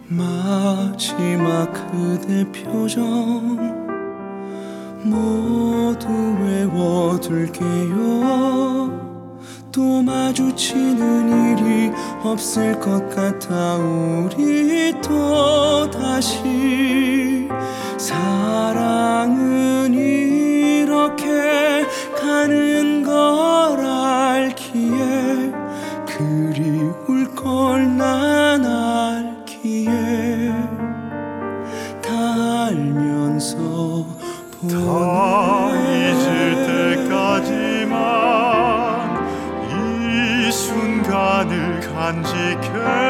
마지막 그대 표정 모두 외워둘게요. 또 마주치는 일이 없을 것 같아 우리 또 다시 사랑은 이렇게 가는 걸 알기에 그리울 걸 난 알기에 다 알면서 다 잊을 때까지만 이 순간을 간직해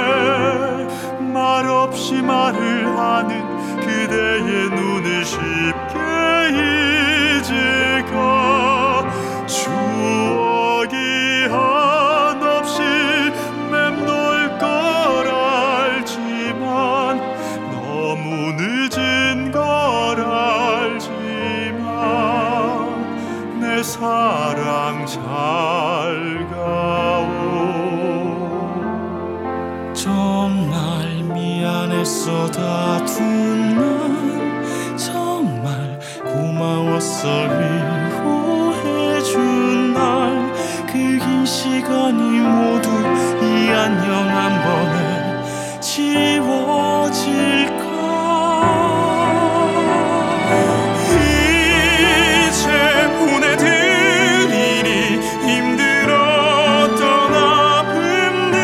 말없이 말을 하는 그대의 눈을 쉽게 잊을까. 추억이 한없이 맴돌 걸 알지만 너무 늦은 걸 알지만 내 사랑 잘 가오. 정말 미안했어 다툰 날 정말 고마웠어 위로해준 날 그 긴 시간이 모두 이 안녕 한 번에 지워질까. 이제 보내드리니 힘들었던 아픔들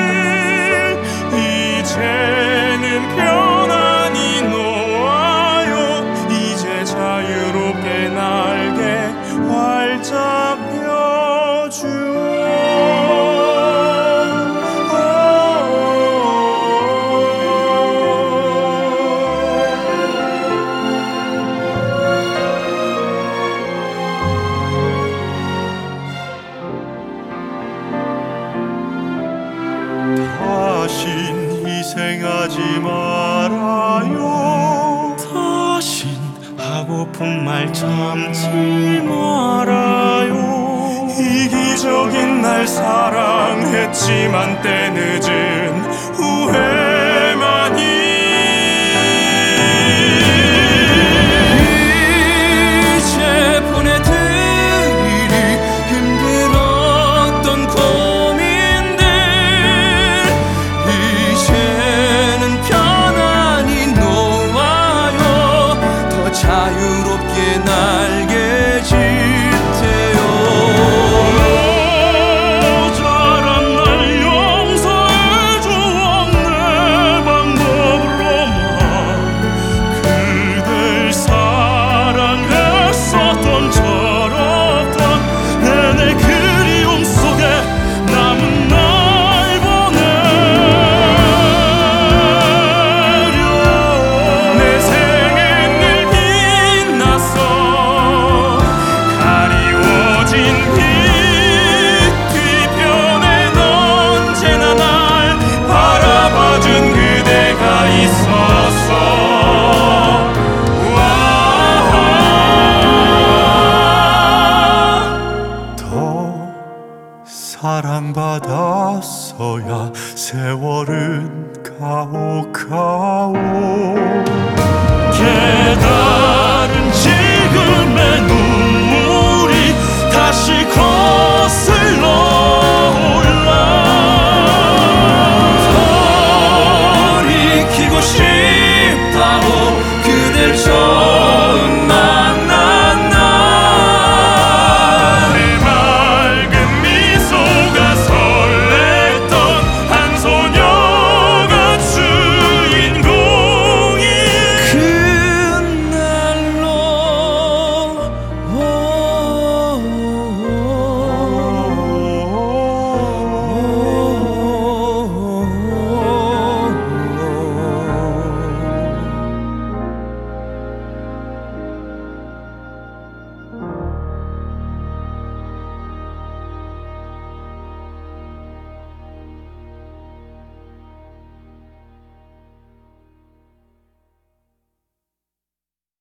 이제는 편안히 놓아요. 이제 자유롭게 날개 활짝 펴주오. 다신 희생하지 말아요. 다신 하고픈 말 참지 말아요. 이기적인 날 사랑했지만 때늦은 후회만이 이제 보내드리리 힘들었던 고민들 이제는 편안히 놓아요. 더 자유롭게 날개 짙대요. 모자란 날 용서해줘 내 방법으로만 그댈 사랑했었던 철없던 내내 그리움 속에 남은 날 보내려. 내 생은 늘 빛났어 가리워진 빛 뒤편엔 언제나 날 바라봐준 그대가 있었어. 더 사랑받았어야 세월은 가오가오. 깨달은 지금의 눈